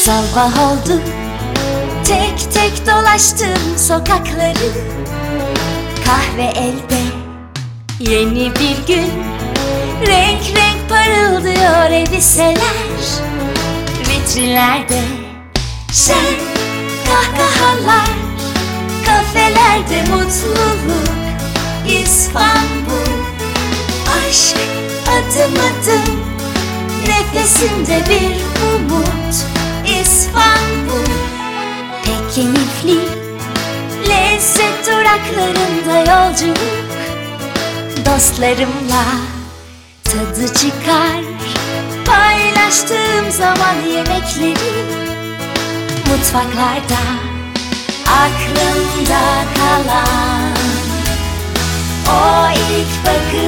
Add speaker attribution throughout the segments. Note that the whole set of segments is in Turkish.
Speaker 1: Sabah oldu, tek tek dolaştım sokakları. Kahve elde, yeni bir gün. Renk renk parıldıyor elbiseler. Vitrinlerde şen kahkahalar. Kafelerde mutluluk. İstanbul, aşk adım adım. Nefesinde bir umut. İstanbul, pek keyifli. Lezzet duraklarında yolculuk. Dostlarımla tadı çıkar. Paylaştığım zaman yemekleri. Mutfaklarda aklımda kalan o ilk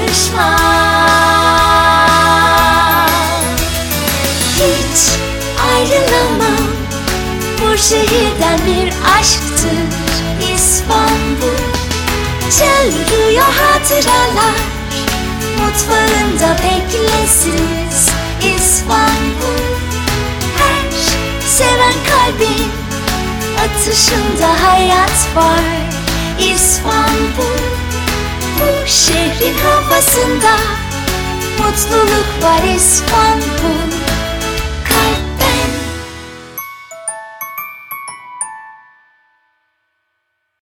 Speaker 1: bakışlar. Hiç ayrılamam bu şehirden, bir aşktır İstanbul. Çağırıyor hatıralar, mutfağında beklesiz İstanbul. Her seven kalbin atışında hayat var İstanbul. Bu şehrin havasında mutluluk var İstanbul.